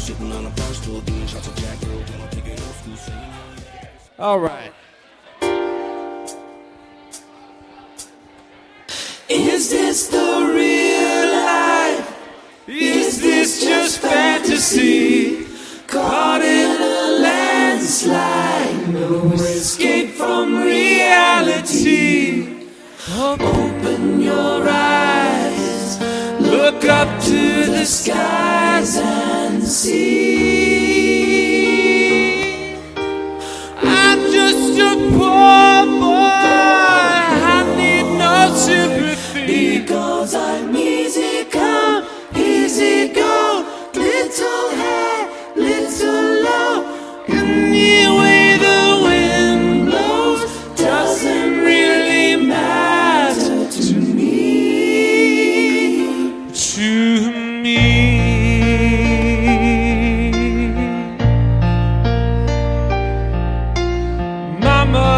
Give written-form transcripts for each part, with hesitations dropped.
All right. Is this the real life? Is this just fantasy? Caught in a landslide, no escape from reality. Open your eyes, look up to the skies and see. I'm just a poor boy, I need no sympathy. Because I'm easy come, easy go, little high, little low. Any way the wind blows doesn't really matter to me. To me. Mama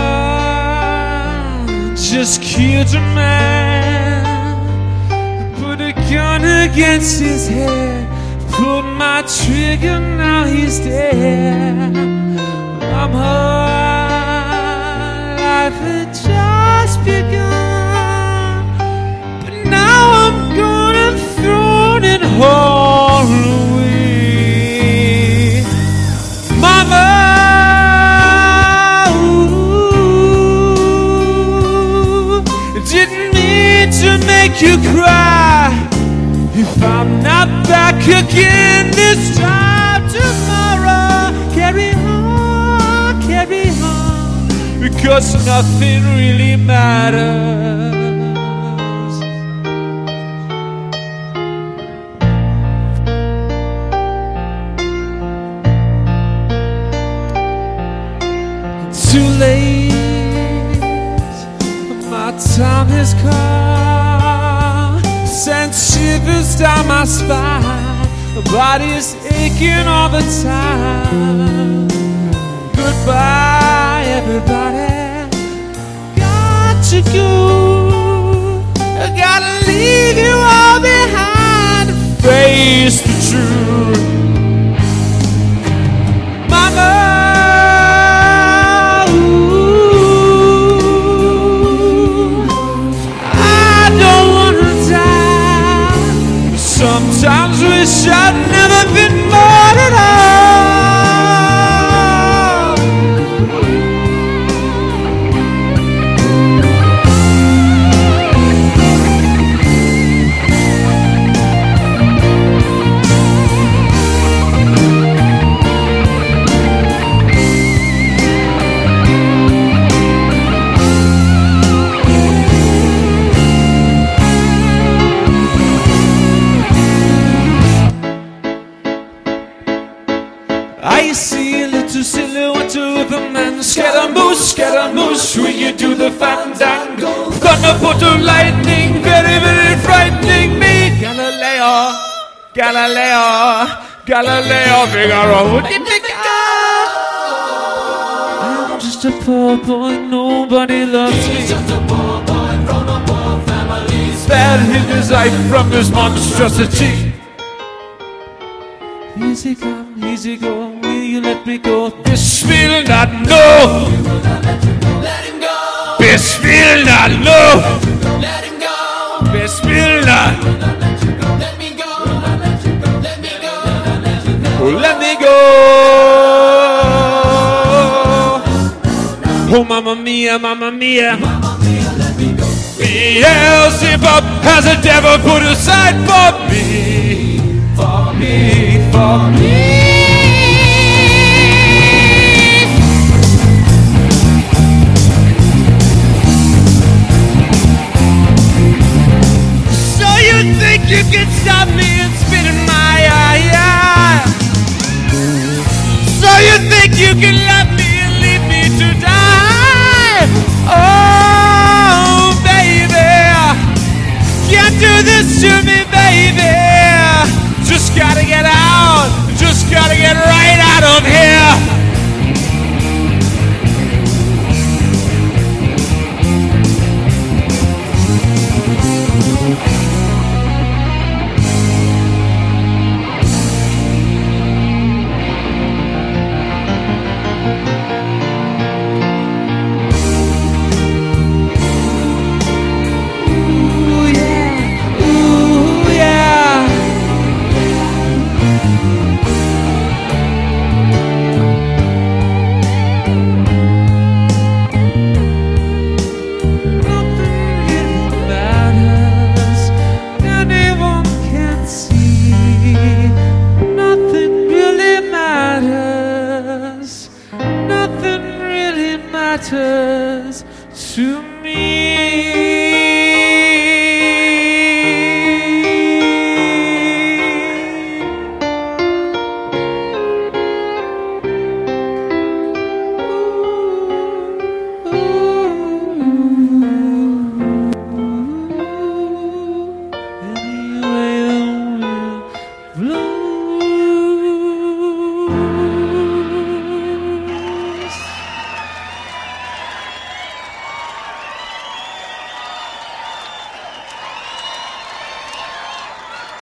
just killed a man, put a gun against his head, pulled my trigger, now he's dead. Mama, life had just begun, but now I'm gone and thrown it all away. Mama, didn't mean to make you cry. If I'm not back again this time tomorrow, carry on, because nothing really matters. Too late, my time has come, sent shivers down my spine, my body's aching all the time. Goodbye everybody, got to go, I gotta leave you all behind to face the truth. Mama, sometimes wish I'd never been born at all. I see a little silhouette of a man. Scaramouche, will you do the fandango? Thunderbolt of lightning, very, very frightening me. Galileo, Figaro, would you pick up? I'm just a poor boy, nobody loves me. Just a poor boy from a poor family. Spared his life from this monstrosity. Easy come, easy go, will you let me go? This will not know. Let him go. This will not know. Let him go. This will not. Let me go. Let me go. Let me go. Oh, mamma mia, mamma mia. Let me go. Beelzebub has a devil put aside for me. For me, for me. So you think you can stop me and spit in my eye? So you think you can love me and leave me to die? Oh, baby, can't do this to me, baby. Just gotta get out, just gotta get right out of here.